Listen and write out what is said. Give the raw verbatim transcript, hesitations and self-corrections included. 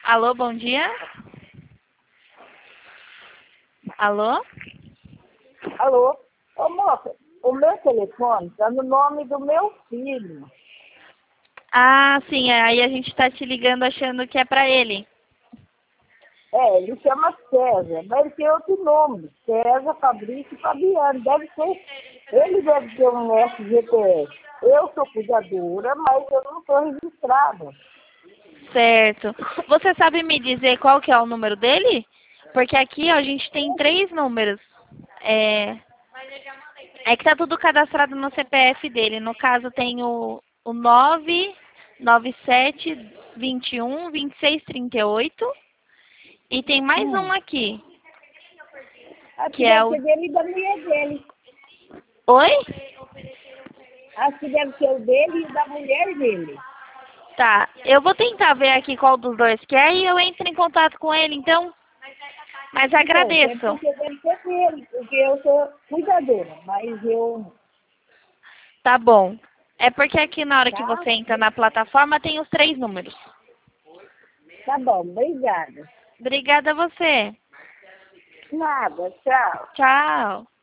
Alô, bom dia? Alô? Alô? Ô, moça, o meu telefone está no nome do meu filho. Ah, sim, aí a gente tá te ligando achando que é pra ele. É, ele chama César, mas ele tem outro nome. César Fabrício Fabiano. Deve ser, ele deve ter um S G P S. Eu sou cuidadora, mas eu não estou registrada. Certo. Você sabe me dizer qual que é o número dele? Porque aqui, ó, a gente tem três números. É, é que tá tudo cadastrado no C P F dele. No caso, tem o, o nove nove sete dois um dois seis três oito. E tem mais um Hum. aqui, Acho que que é deve o... ser dele e da mulher dele. Oi? Acho que deve ser o dele e o da mulher dele. Tá, eu vou tentar ver aqui qual dos dois que é e eu entro em contato com ele, então. Mas Então, é agradeço. porque deve ser dele, porque eu sou cuidadora, mas eu... Tá bom. É porque aqui na hora que Tá? você entra na plataforma tem os três números. Tá bom, obrigada. Obrigada a você. Nada, tchau. Tchau.